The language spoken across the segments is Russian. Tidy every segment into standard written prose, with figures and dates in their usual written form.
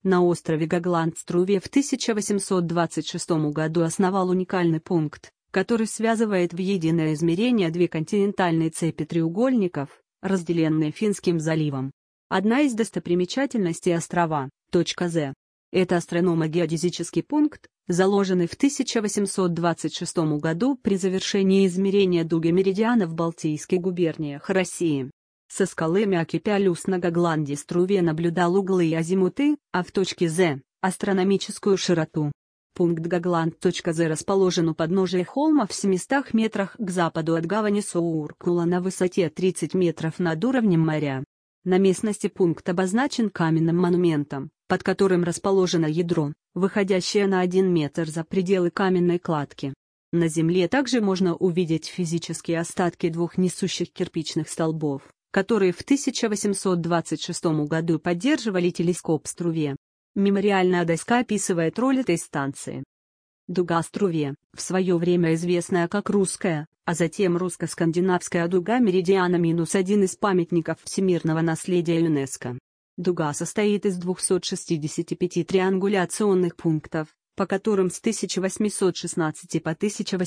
на острове Гогланд Струве в 1826 году основал уникальный пункт, который связывает в единое измерение две континентальные цепи треугольников, разделенные Финским заливом. Одна из достопримечательностей острова, точка З. Это астрономо-геодезический пункт, заложенный в 1826 году при завершении измерения дуги меридиана в Балтийских губерниях России. Со скалы Мякипялюс на Гогланде Струве наблюдал углы и азимуты, а в точке З – астрономическую широту. Пункт Гогланд.З расположен у подножия холма в 700 метрах к западу от гавани Соуркула на высоте 30 метров над уровнем моря. На местности пункт обозначен каменным монументом, под которым расположено ядро, выходящее на 1 метр за пределы каменной кладки. На земле также можно увидеть физические остатки двух несущих кирпичных столбов, которые в 1826 году поддерживали телескоп Струве. Мемориальная доска описывает роль этой станции. Дуга Струве, в свое время известная как русская, а затем русско-скандинавская дуга меридиана - один из памятников всемирного наследия ЮНЕСКО. Дуга состоит из 265 триангуляционных пунктов, по которым с 1816 по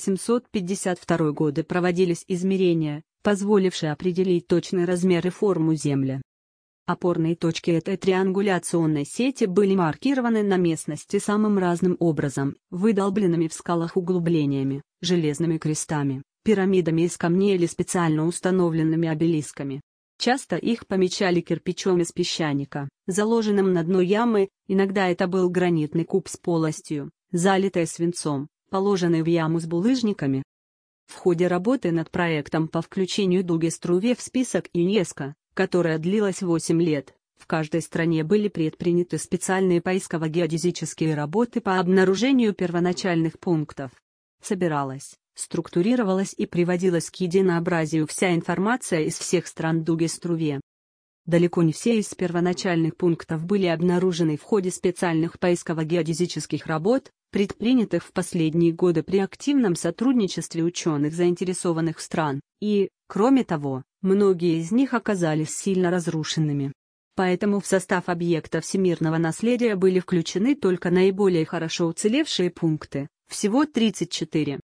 1852 годы проводились измерения, позволившие определить точный размер и форму Земли. Опорные точки этой триангуляционной сети были маркированы на местности самым разным образом: выдолбленными в скалах углублениями, железными крестами, пирамидами из камней или специально установленными обелисками. Часто их помечали кирпичом из песчаника, заложенным на дно ямы, иногда это был гранитный куб с полостью, залитой свинцом, положенный в яму с булыжниками. В ходе работы над проектом по включению дуги Струве в список ЮНЕСКО, которая длилась 8 лет, в каждой стране были предприняты специальные поисково-геодезические работы по обнаружению первоначальных пунктов. Собиралась, структурировалась и приводилась к единообразию вся информация из всех стран дуги Струве. Далеко не все из первоначальных пунктов были обнаружены в ходе специальных поисково-геодезических работ, предпринятых в последние годы при активном сотрудничестве ученых заинтересованных стран, и, кроме того, многие из них оказались сильно разрушенными. Поэтому в состав объекта всемирного наследия были включены только наиболее хорошо уцелевшие пункты, всего 34.